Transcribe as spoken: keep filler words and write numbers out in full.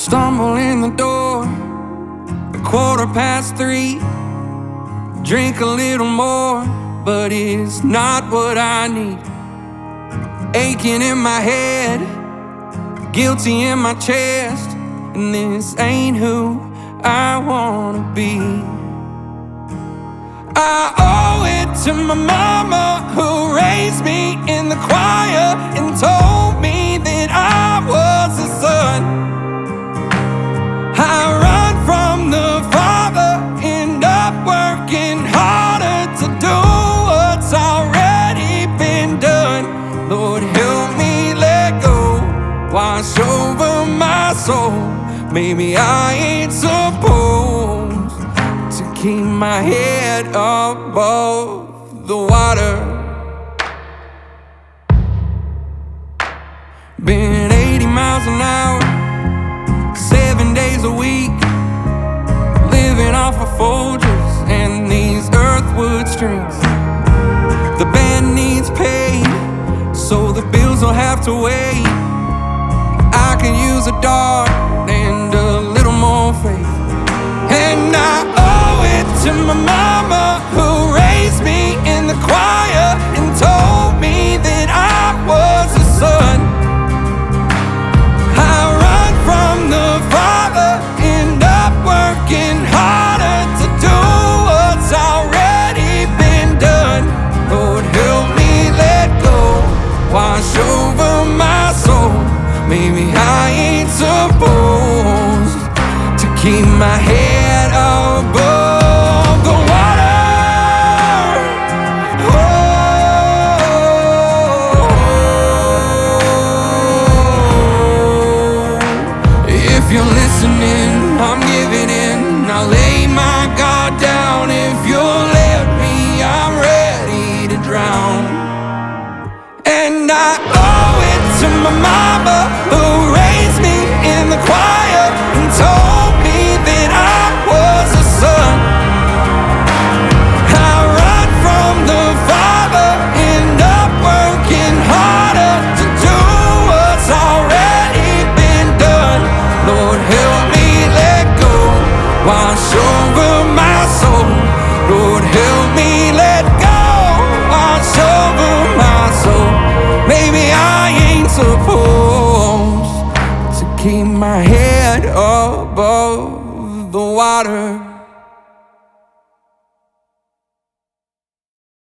Stumble in the door, a quarter past three. Drink a little more, but it's not what I need. Aching in my head, guilty in my chest, and this ain't who I wanna be. I owe it to my mama, who raised me in the choir and told me that I was a son. I run from the Father, end up working harder to do what's already been done. Lord, help me let go, wash over my soul. Maybe I ain't supposed to keep my head above the water. Been eighty miles an hour, seven days a week, living off of Folgers and these earthwood strings. The band needs paid, so the bills will have to wait. I can use a dart and a little more faith. And I owe it to my mama, who raised me in the choir and told me that I was a son. I run from the Father, end up working harder to do what's already been done. Lord, help me let go, wash over my soul. Maybe I ain't supposed to keep my head above the water. If you're listening, I'm giving in. I'll lay my guard down. If you'll let me, I'm ready to drown. And I owe it to my mama, who raised me in the choir and told me that I was a son. I run from the Father, end up working harder to do what's already been done. Lord, help me let go, wash over my soul. Lord, help me let go, wash over my soul. Maybe I ain't supposed to keep my head above the water.